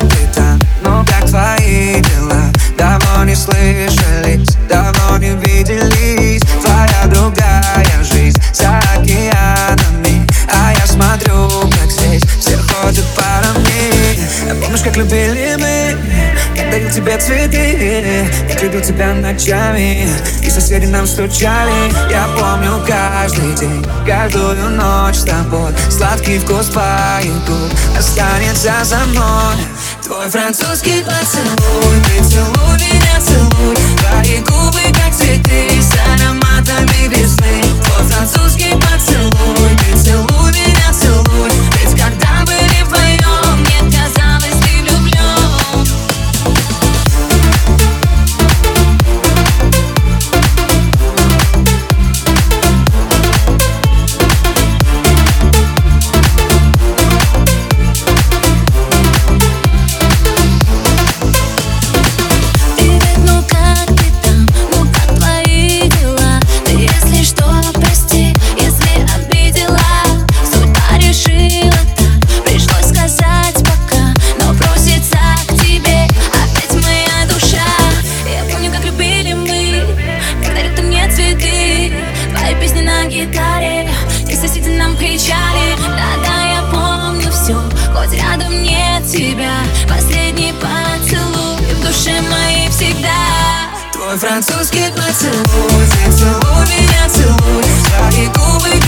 ты там? Ну как твои дела? Давно не слышались, давно не виделись. Твоя другая жизнь за океанами, а я смотрю, как здесь все ходят парами. Помнишь, как любили мы? Я дарил тебе цветы, я любил тебя ночами, и соседи нам стучали. Я помню каждый день, каждую ночь с тобой. Сладкий вкус твоих губ останется за мной. Твой французский поцелуй, ты целуй меня, целуй. Твои губы как цветы с ароматами весны. Твой французский поцелуй, ты целуй меня, целуй. Ведь когда были вдвоем, мне казалось, ты влюблен. И соседи нам кричали. Да-да, я помню все, хоть рядом нет тебя. Последний поцелуй в душе моей всегда. Твой французский поцелуй, ты целуй меня, целуй. Твои губы